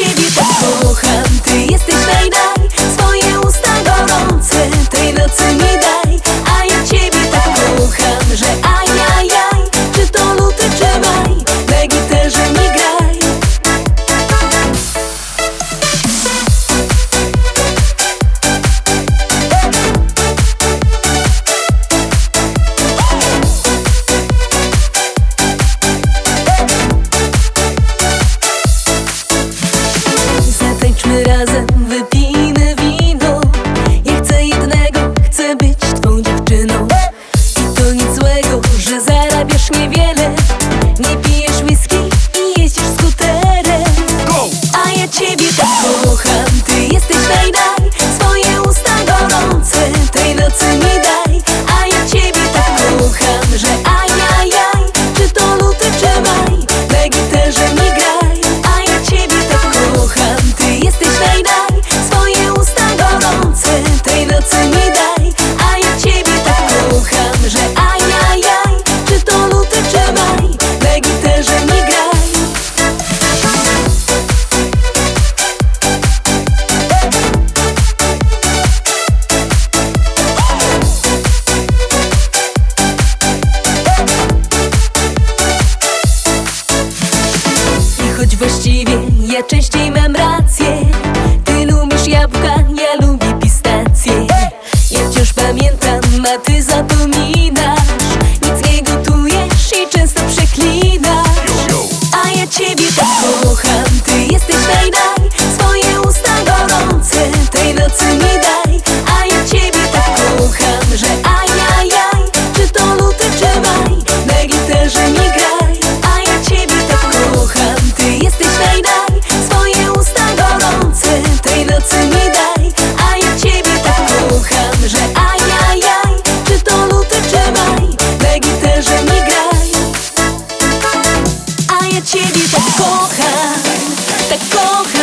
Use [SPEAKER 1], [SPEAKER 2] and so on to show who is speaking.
[SPEAKER 1] ciebie tak kocham, ty jesteś naj. Swoje usta gorące tej nocy mi daj. A ja ciebie tak kocham, że ajajaj. Czy to luty, czy maj, na gitarze mi graj. Zatańczmy razem, wypijmy wino. Ja chcę jednego, chcę być twą dziewczyną. I to nic złego, że zarabiasz niewiele. Nie pijesz whisky i jeździsz skuterem. A ja ciebie tak kocham, ty jesteś naj. Swoje usta gorące tej nocy mi daj. A ja ciebie tak kocham, że ajajaj. Czy to luty, czy maj, na gitarze mi graj. A ja ciebie tak kocham, ty jesteś naj. Swoje usta gorące tej nocy mi daj. A ja ciebie tak kocham, że ajajaj. Czy to luty, czy maj, na gitarze mi graj. I choć właściwie ja częściej mam rację, ty lubisz jabłka, ja lubię pistacje. Ja wciąż pamiętam, a ty zapominasz. Nic nie gotujesz i często przeklinasz. A ja ciebie tak kocham, ty jesteś naj. Swoje usta gorące tej nocy mi daj. A ja ciebie tak kocham, że ajajaj. Czy to luty, czy maj, na gitarze mi graj. A ja ciebie tak kocham, ty jesteś naj. Swoje usta gorące tej nocy mi daj. A ja ciebie tak kocham, że ajajaj. Czy to luty, czy maj, na gitarze mi graj. A ja ciebie tak kocham, tak kocham.